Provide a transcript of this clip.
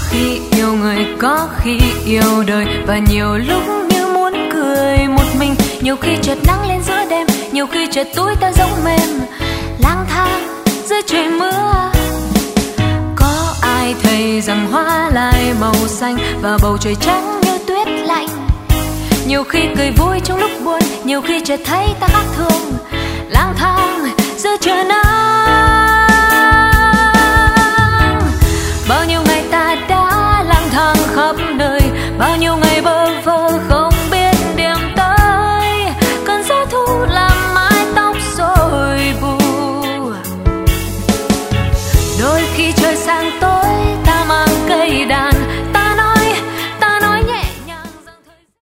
khi yêu người, có khi yêu đời, và nhiều lúc như muốn cười một mình. Nhiều khi chợt nắng lên giữa đêm, nhiều khi chợt túi ta rỗng mềm, lang thang giữa trời mưa. Có ai thấy rằng hoa lại màu xanh và bầu trời trắng như tuyết lạnh. Nhiều khi cười vui trong lúc buồn, nhiều khi chợt thấy ta khác thường, lang thang